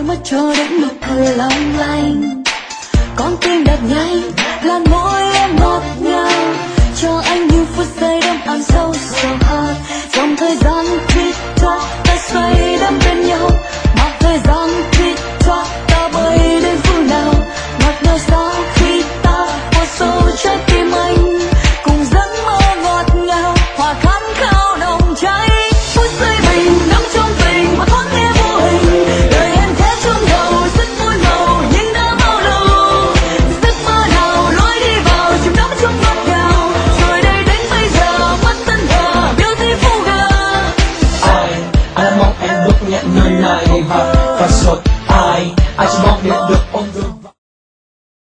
mắt cho đến nụ cười long lanh. Con tim đập nhanh, làn môi em ngọt ngào, cho anh những phút giây đắm ấm sâu so hot. Dòng thời gian quýt